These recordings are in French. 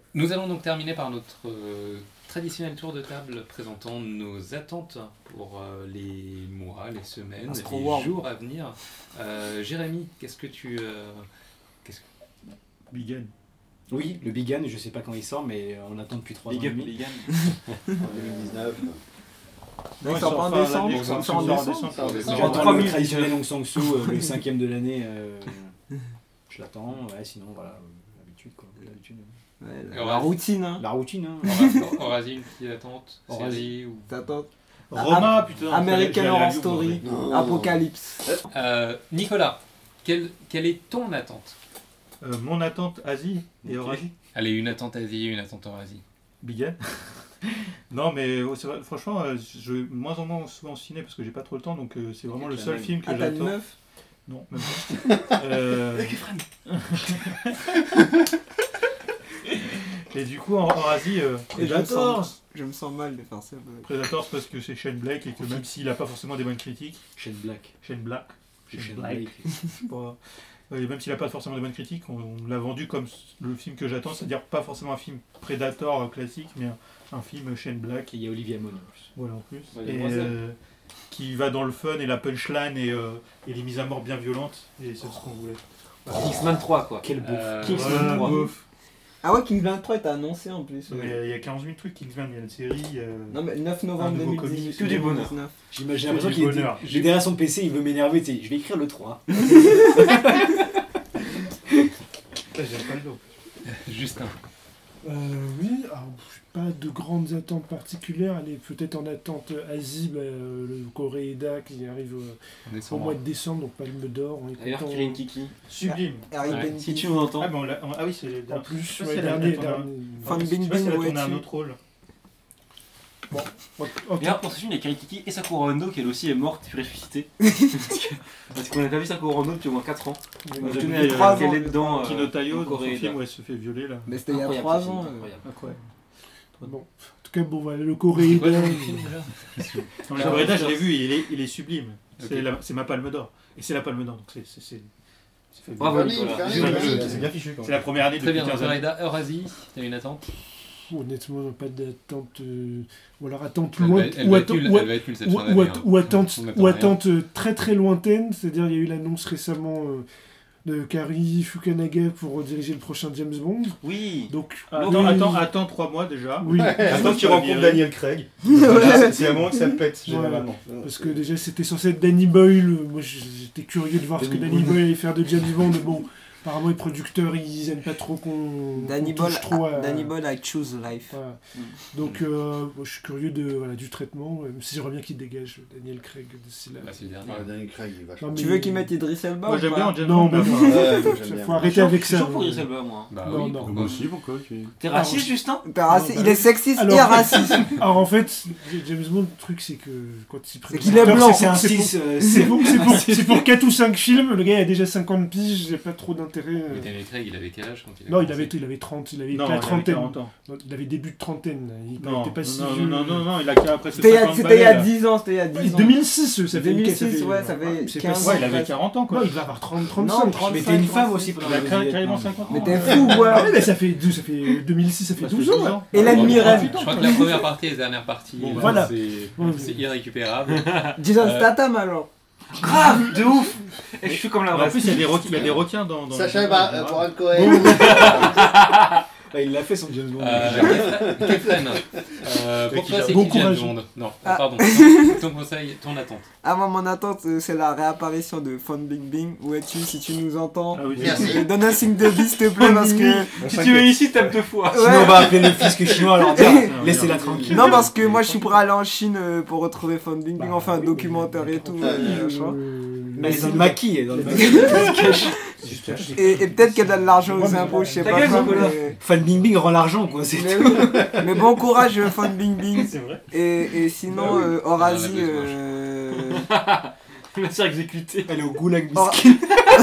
Nous allons donc terminer par notre traditionnel tour de table présentant nos attentes pour les mois, les semaines, les jours à venir. Jérémy, qu'est-ce que tu... Bigan. Oui, le Bigan, je sais pas quand il sort, mais on attend depuis 3 ans et demi. Bigan. En 2019. Non, il sort pas en décembre. Il sort en décembre. J'attends le traditionnel Aung San Suu, le 5e de l'année. Je l'attends, ouais, sinon voilà, l'habitude quoi. Ouais, la routine, hein. La routine, hein. Horasie, une petite attente, série ou... T'attends. Roma, putain. American j'allais à Horror Lyon, Story, Non. Apocalypse. Nicolas, quelle est ton attente? Mon attente, Asie et Horasie. Allez, une attente Asie, une attente Horasie. Bigan. Non, mais c'est vrai, franchement, je vais moins en moins souvent au ciné parce que j'ai pas trop le temps, donc c'est vraiment le seul film que Ah, t'as une j'attends. meuf? Non, même pas. Et du coup, en Asie, Predator. Je me sens mal de faire ça. Predator, c'est parce que c'est Shane Black et que même s'il a pas forcément des bonnes critiques, Shane Black. Shane Black, Shane Black. c'est pas- même s'il a pas forcément des bonnes critiques, on l'a vendu comme le film que j'attends, c'est-à-dire pas forcément un film Predator classique, mais un film Shane Black. Et il y a Olivia Munn en plus. Voilà, en plus. Ouais, Et qui va dans le fun et la punchline et les mises à mort bien violentes, et c'est ce qu'on voulait. Kingsman 3 quoi. Quel beau. Kingsman Voilà, 3. bof. Ah ouais, Kingsman 3 est annoncé en plus. Mais il y a 15 000 trucs, Kingsman, il y a une série. Non mais 9 novembre Un nouveau 2018. comics. Que du bonheur. 2019. J'ai Que l'impression du qu'il bonheur. est derrière son PC, il veut m'énerver, tu sais, je vais écrire le 3. J'aime pas le dos. Justin. Oui, alors, pas de grandes attentes particulières. Elle est peut-être en attente Asie, le Coréeda qui arrive au mois de décembre, donc Palme d'Or. On est D'ailleurs, content. Kirin Kiki. Sublime. Harry Ouais. Benton. Si tu nous entends. Ah, bon, ah oui, c'est En plus, Je sais ouais, pas si elle a dernier. tourné Fan Je sais Bing pas si elle a Bing, tourné ouais, un tu- autre rôle. D'ailleurs, pour ce film, il y a Kirin Kiki et Sakura Hondo qui elle aussi est morte puis ressuscitée. Parce qu'on n'a pas vu Sakura Hondo depuis au moins 4 ans. On J'ai tenait vu à trois qu'elle ans. est dedans. Kinotayo, en dans son Corée, film là. où elle se fait violer là. Mais c'était il y a Incroyable, 3 ce film, ans. incroyable. Incroyable. Bon. En tout cas, bon, voilà, le Coréeda. Le Coréda, je l'ai vu, il est sublime. Ok. C'est ma palme d'or. Et c'est la palme d'or, donc c'est fabuleux. Bravo Fanny, Nicolas. Fanny, C'est Fanny. fabuleux. C'est bien fichu quand C'est la première année Très depuis bien, 15 années. Coréda, Horasie, t'as une attente? Honnêtement, pas d'attente. Ou alors attente Elle loin. va Ou être nulle, elle va être nulle cette fin d'année, hein. ou attente, On n'attend ou rien. attente très très lointaine, c'est-à-dire il y a eu l'annonce récemment de Kari Fukunaga pour diriger le prochain James Bond. Oui. Donc Attends 3 mois déjà. oui, Attends qu'il rencontre Daniel Craig. C'est un moment que ça pète, généralement. parce que déjà c'était censé être Danny Boyle. Moi j'étais curieux de voir ce que Danny Boyle allait faire de James Bond, mais bon, apparemment les producteurs ils aiment pas trop qu'on Danny touche Boyle, trop à... Danny Boyle avec Choose Life. Voilà. Donc moi, je suis curieux du traitement, même si j'aimerais bien qu'il dégage Daniel Craig d'ici là. Bah, c'est le dernier. Ah, Daniel Craig, il est vachement Non, Tu mais- veux qu'il mette Idris Elba Moi ou j'aime pas bien James Non, Bond. mais enfin, Ouais, moi, j'aime bien. faut arrêter avec Je suis ça. chaud pour Idris Elba, moi. Bah Non, oui, non. pourquoi pourquoi T'es raciste, Justin? Il est sexiste Alors- et raciste. Alors en fait, James Bond, le truc c'est que quand il prend qu'il est blanc. C'est un c'est 6. pour 4 ou 5 films, le gars il a déjà 50 piges, j'ai pas trop d'intérêt. Mais Daniel Craig, il avait quel âge quand il a Non, il commencé avait 30, il avait Non, la il avait trentaine. 40 ans. Non, il avait début de trentaine, il Non, était pas si non, vieux. non, il a presque C'était il y a- 50 c'était il y a balais, 10 ans, c'était il y a Oui, 10 ans. 2006, ça fait 2006, ouais, ça fait c'est 15 pas là. si- Ouais, il avait 40 ans quoi. Non, il va avoir 30, Non, 35. 35, Mais t'es une femme 36. aussi pendant Il a la carrément 50 ans. Mais t'es fou, ouais. Ah ouais, mais ça fait 2006, ça fait 12 ans. Là. Hélène Mirren. Je crois que la première partie et la dernière partie, Bon, là, voilà. c'est irrécupérable. Jason Statham alors. Grave, de ouf. Et je suis comme la En plus, il y a des requins dans. Sacha Baron Cohen. Il l'a fait son James Bond. Kefren, pour toi c'est Bon qui James courage. Bond? Non, Ah. pardon. Ton conseil, ton attente. Ah, moi, mon attente, c'est la réapparition de Fan Bing Bing. Où es-tu si tu nous entends? Ah oui, Merci. Donne un signe de vie, s'il te plaît, parce que. Si tu es ici, t'aimes te foi. Sinon, on va appeler le fisc chinois alors dire laissez-la tranquille. Non, parce que moi, je suis prêt à aller en Chine pour retrouver Fan Bing Bing. Enfin, un documentaire et tout. machin. Mais c'est le maquis, elle est dans le maquis. Et peut-être qu'elle donne de l'argent aux impôts, je sais Ta pas gueule, quoi. Nicolas. Fan Bing Bing rend l'argent quoi. C'est Mais, oui. Mais bon courage, Fan Bing Bing. C'est vrai. Et sinon, Horasie. Il va se faire exécuter. Elle est au goulag Hor- biscuit.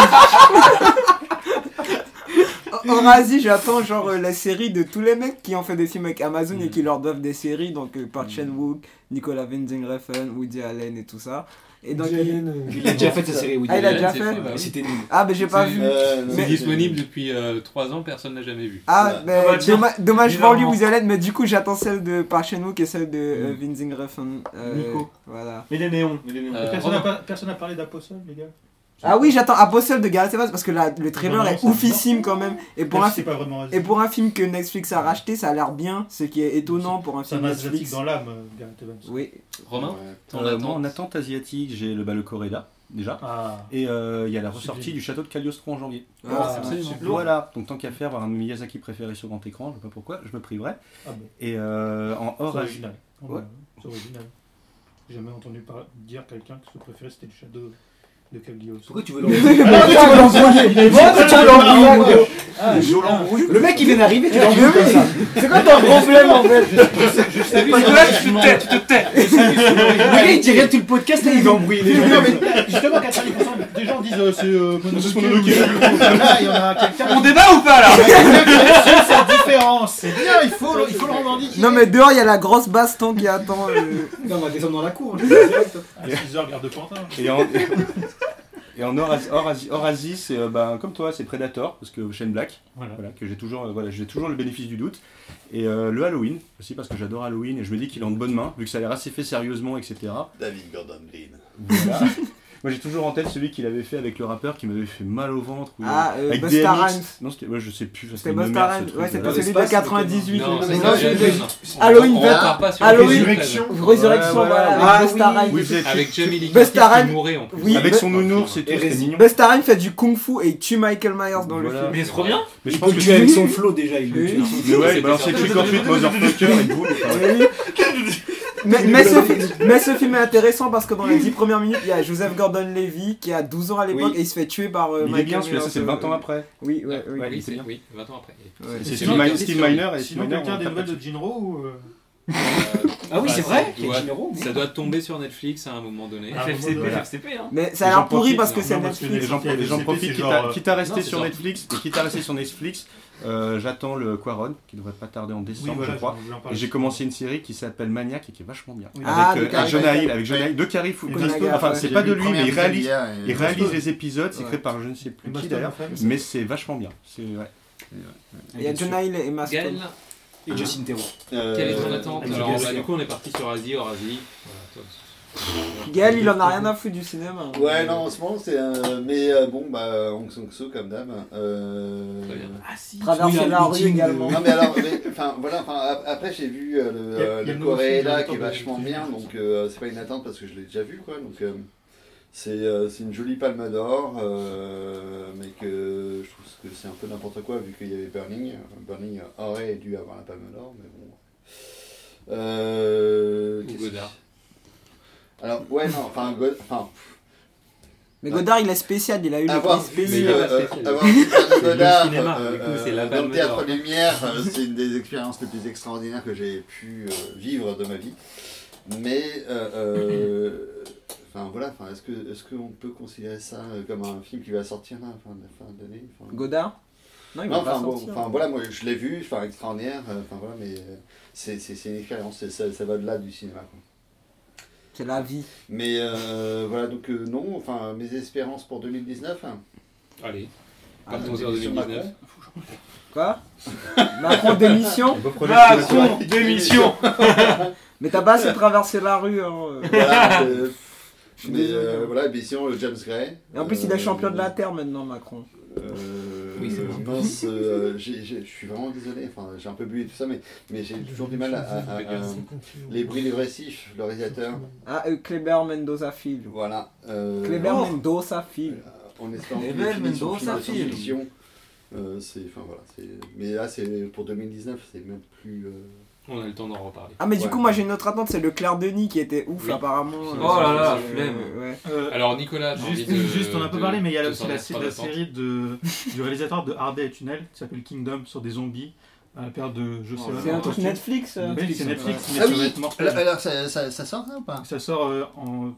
Horasie, j'attends genre la série de tous les mecs qui ont fait des films avec Amazon et qui leur doivent des séries, donc Park Chan-wook, Nicolas Winding Refn, Woody Allen et tout ça. Et donc, Il a déjà fait sa série Woody Ah, il a Allen, déjà c'est fait fou, bah oui. C'était nul. Ah, mais j'ai pas vu. C'est disponible depuis 3 ans, personne n'a jamais vu. Ah, mais bah, tiens. dommage pour lui, Bizarrement. Woody Allen, mais du coup, j'attends celle de par chez nous qui est celle de Vincent Refn. Nico. Voilà. Mais les néons. Personne n'a parlé d'Apostle, les gars. Ah oui, j'attends Apostle de Gareth Evans parce que le trailer Non, est c'est oufissime quand même. Et pour, Même un si c'est film, pas vraiment et pour un film que Netflix a racheté, ça a l'air bien, ce qui est étonnant pour un c'est film un asiatique Netflix. dans l'âme, Gareth Evans. Oui. Romain, ton Moi, attente en attente asiatique, j'ai le Coréda, déjà. Ah. Et il y a la ressortie Sublime. du château de Cagliostro en janvier. Ah, absolument. Voilà, donc tant qu'à faire, avoir un Miyazaki préféré sur grand écran, je sais pas pourquoi, je me priverai. Ah bon. Et en C'est hors original. Ouais. C'est original. J'ai jamais entendu dire quelqu'un que son préféré c'était le Shadow de Cagliostro. Pourquoi tu veux l'embrouiller Le mec il vient d'arriver, tu l'embrouilles comme ça. C'est quoi ton problème en fait? Nicolas, tu te tais. Le gars il dit rien tout le podcast et il va embrouiller les gens. Non, mais justement, 90% des gens disent c'est Mononoke. Là, il y en a quelqu'un On débat ou pas là? sur sa différence. C'est bien, il faut le revendiquer. Non, mais dehors, il y a la grosse baston qui attend. Non, on va descendre dans la cour. À 6h, garde de Pantin. Et en hors Asie, c'est comme toi, c'est Predator, parce que Shane Black, Voilà. voilà, que j'ai toujours le bénéfice du doute. Et le Halloween, aussi parce que j'adore Halloween, et je me dis qu'il est en de bonnes mains, vu que ça a l'air assez fait sérieusement, etc. David Gordon Green. Voilà. Moi j'ai toujours en tête celui qu'il avait fait avec le rappeur qui m'avait fait mal au ventre. Avec Busta DMX. Rhymes. Non, je sais plus. C'était une Busta merde, Rhymes. ce truc, Ouais, c'était là. celui de 98. Non, mais c'est non, ça, je- Halloween. Halloween, On repart pas sur Halloween. Résurrection. Résurrection, Ouais, voilà, Ah avec Busta oui, Rhymes. Oui, vous avez Avec Jamie Lee Busta Curtis Rhymes. qui mourait en plus. Oui, Avec son nounours et tout, Et c'était Rési- mignon. Busta Rhymes fait du kung-fu et il tue Michael Myers dans le Voilà. film. Mais c'est trop bien. Mais je Il pense peut que le tuer avec son flow déjà, il le Oui. tue. Mais ouais, C'était bah alors c'est ça. Trick or Treat, Motherfucker et boum. Mais ce film est intéressant parce que dans les 10 premières minutes, il y a Joseph Gordon-Levitt qui a 12 ans à l'époque Oui. et il se fait tuer par Il est Michael bien celui-là, ça Myers. c'est 20 ans après. Oui, Ouais, oui. Ouais. oui, c'est bien. oui, 20 ans après. Ouais. C'est Sinon, Steve Miner et Steve Sinon, Miner. quelqu'un a des on nouvelles tape de Jinro ou. Ah oui, c'est vrai. Ça doit- Gennaro, oui. Ça doit tomber sur Netflix à un moment donné. Ah, FFCP, voilà. FFCP, hein. Mais ça a Les l'air gens pourri profitent, parce que non, c'est non, parce que Netflix. les Les gens profitent, c'est genre, quitte à rester non, c'est sur genre- Netflix, j'attends le Quaron, qui devrait pas tarder en décembre, Oui, voilà, je crois. je voulais en Et parler. j'ai commencé une série qui s'appelle Maniac et qui est vachement bien. Oui. Ah, de Avec Carrie Jonah Fisher. Hill, avec Jonah Hill, de Carrie Fukunaga, Fisher. Enfin, ouais. c'est pas de lui, mais il réalise réalise. les épisodes, c'est Ouais. créé par je ne sais plus Et qui Maston, d'ailleurs, la femme. mais c'est vachement bien. C'est ouais. Il y a Jonah Hill et Emma Stone. Gaël, Et Justin Theroux. quelle est ton attente? avec Alors, Jessica. du coup, on est parti sur Asie, hors Asie. Voilà, Gaël, il en a rien à foutre du cinéma. Ouais, non, en ce moment, c'est un. Mais bon, bah, Hong Sang-soo, comme d'hab. Très bien. Ah si. Traverser la rue également. Non, mais alors, enfin, voilà, après, j'ai vu Il y a le le nouveau film Coréda de qui est Tom vachement Cruise. bien, donc c'est pas une attente parce que je l'ai déjà vu, quoi. Donc, c'est une jolie palme d'or, mais que je trouve que c'est un peu n'importe quoi vu qu'il y avait Burning. Burning aurait dû avoir la palme d'or, mais bon. Ou Qu'est-ce Godard. Alors, ouais, non, enfin, Mais Godard, il est spécial, il a eu le avoir prix vu, spécial. avoir vu Pierre Godard cinéma, du coup, c'est la dans Palme le théâtre d'Or. Lumière, c'est une des expériences les plus extraordinaires que j'ai pu vivre de ma vie. Mais, enfin voilà, est-ce qu'on peut considérer ça comme un film qui va sortir là, fin d'année Godard Non, il va Non, pas enfin bon, sortir. enfin voilà, moi je l'ai vu, enfin extraordinaire, enfin voilà, mais c'est une expérience, ça va au-delà du cinéma, quoi. C'est la vie. Mais voilà, donc non, enfin mes espérances pour 2019. Allez, Ah, partons sur sur 2019. Macron. Quoi Macron démission Macron, démission. Mais t'as pas assez traversé la rue. Hein. Voilà, suis mais désolé. voilà, et puis sinon James Gray. Et en plus, il est champion de la Terre maintenant, Macron. Oui, c'est je bon. pense, je suis vraiment désolé, enfin j'ai un peu bu et tout ça, mais j'ai toujours du mal à les bruits dépressifs, le réalisateur. Ah, Kleber Mendoza Film. Voilà. Kleber Mendoza Film. En espérant Eh qu'il ben, ait fini son Mendoza film de film. science-fiction. Enfin voilà, mais là c'est pour 2019, c'est même plus. On a le temps d'en reparler. Ah, mais du Ouais. coup, moi j'ai une autre attente, c'est le Claire Denis qui était ouf Oui. apparemment. Oh là là, flemme. Ouais. Alors, Nicolas, t'as envie Juste, de- on a un peu de- parlé, mais il y a de aussi la sortir d'attente. série du réalisateur de Hard Day et Tunnel qui s'appelle Kingdom sur des zombies à la période de José C'est un truc Netflix. Oui, c'est Netflix, mais Ah ça va oui. être mortel. Alors ça sort ça ou pas? Ça sort en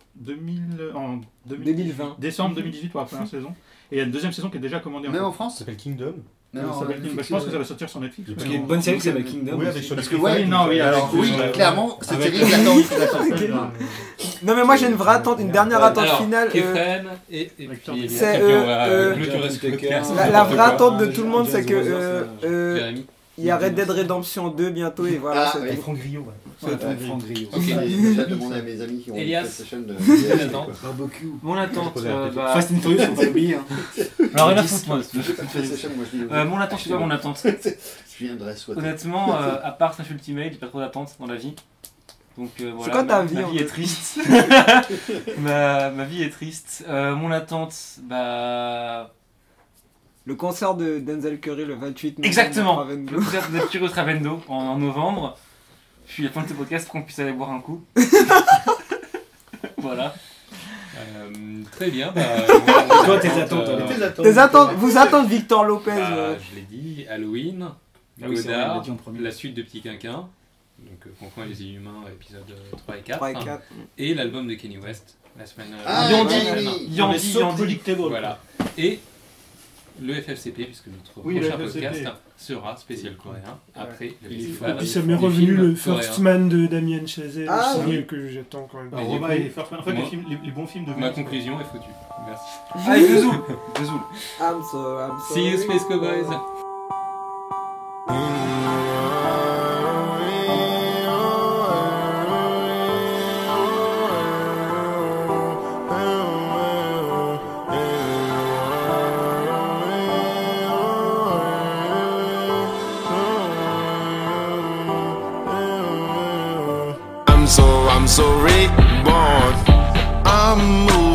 2020. décembre 2018 pour la première saison. Et il y a une deuxième saison qui est déjà commandée en Même fait. en France? Ça s'appelle Kingdom. Non, Ça s'appelle Kingdom. Je pense que ça va sortir sur Netflix. Parce qu'il y a une bonne série qui s'appelle Kingdom. Oui, aussi. avec Parce que Oui, non, oui, alors avec- oui, ouais. clairement, cette Avec- série, j'attends. Non mais moi j'ai une vraie attente, une dernière attente Alors, finale. Kefren et puis c'est, et puis on va clôturer ce podcast. La vraie attente de tout le monde, c'est que Jérémy. il y a Red Dead Redemption 2 bientôt et voilà. Ah, c'est oui. tout. Franck Griot, ouais. Franck Griot. Ok. J'ai déjà demandé à mes amis qui ont une Elias. PlayStation de. Barbecue. Mon attente, bah... Fast and Furious, faut pas l'oublier. Hein. Alors, rien à foutre, moi. J'ai pas de PlayStation, moi je dis. Mon attente, c'est pas mon attente. Je viendrai souhaiter. Honnêtement, à part Snatch Ultimate, j'ai pas trop d'attente dans la vie. Donc voilà, C'est quoi ta vie, ma en vie fait est triste. ma vie est triste. Mon attente, bah... Le concert de Denzel Curry le 28 novembre. Exactement. à Ravendo. Le concert de Curious Ravendo en novembre. Puis à la fin de ce podcast pour qu'on puisse aller boire un coup. Voilà. Très bien. Toi, tes attentes, Tes attentes, vos attentes Victor Lopez. Je l'ai dit, Halloween, Ah oui, c'est vrai, on Godard, l'a dit en premier. la suite de Petit Quinquin, donc Concombre et les Inhumains, épisode 3 et 4, 3 et 4. et l'album de Kanye West, la semaine Ah, Yandi, oui. Yandi. Voilà. Et le FFCP, puisque notre Oui, le prochain FFCP. podcast sera spécial coréen après le Il faut- festival Et ça du m'est revenu film le coréen. First Man de Damien Chazelle Ah, aussi, oui. que j'attends quand même. Alors, Et Roma du coup, et First Man, en fait, moi- les bons films de Ma conclusion est foutue. Merci. Allez, Vesoul. Vesoul. I'm sorry. See you, Space Cowboys. I'm so reborn. I'm moving.